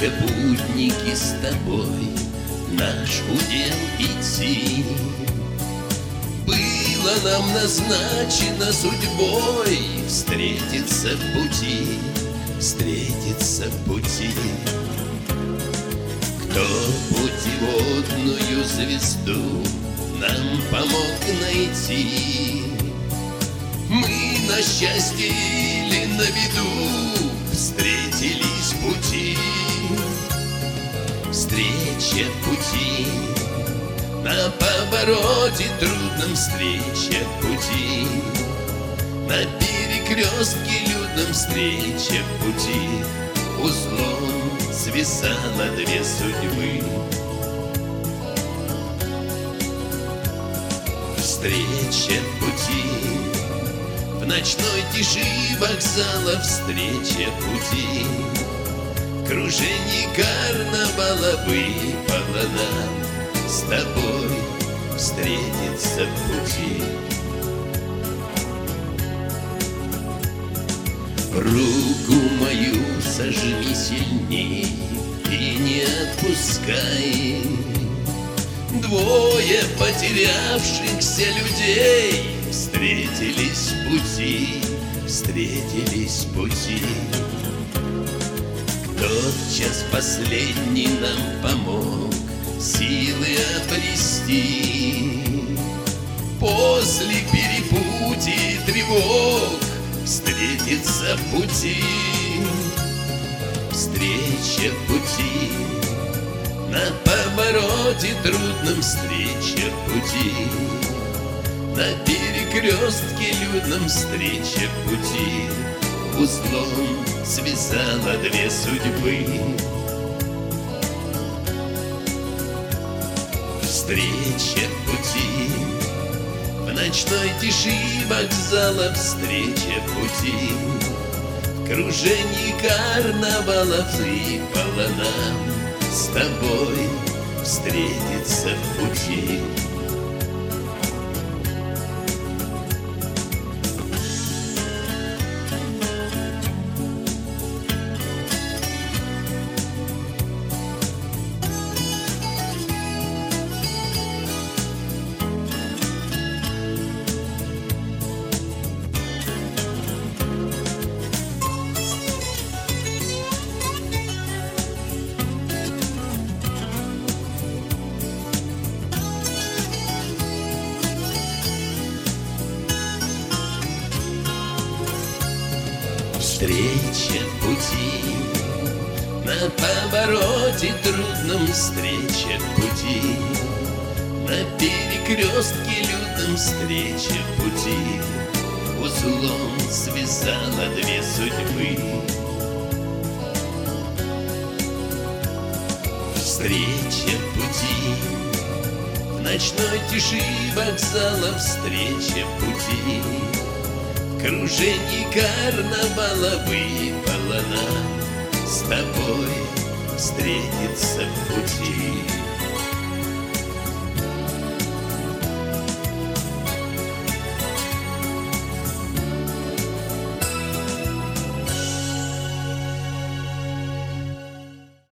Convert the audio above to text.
путники, с тобой наш удел идти. Было нам назначено судьбой встретиться в пути, встретиться в пути. Кто путеводную звезду нам помог найти? Мы на счастье или на беду встретились в пути. Встреча в пути, на повороте трудном встреча в пути, на перекрестке людном встреча в пути. Узлом свисало две судьбы. Встреча в пути, в ночной тиши вокзала встреча в пути. Кружение карнавала выпало нам с тобой встретиться в пути. Руку мою сожми сильней и не отпускай. Двое потерявшихся людей встретились в пути, встретились в пути. Тот час последний нам помог силы обрести. После перепутий тревог встретиться в пути. Встреча в пути, на повороте трудном встреча в пути. На перекрестке людном встреча в пути. Узлом связала две судьбы. Встреча в пути, в ночной тиши вокзала встреча в пути. В кружении карнавала выпало нам с тобой встретиться в пути. Встреча в пути, на повороте трудном встреча в пути. На перекрестке людном встреча в пути. Узлом связала две судьбы. Встреча в пути, в ночной тиши вокзала встреча в пути. Кружение карнавала выпало нам с тобой встретиться в пути.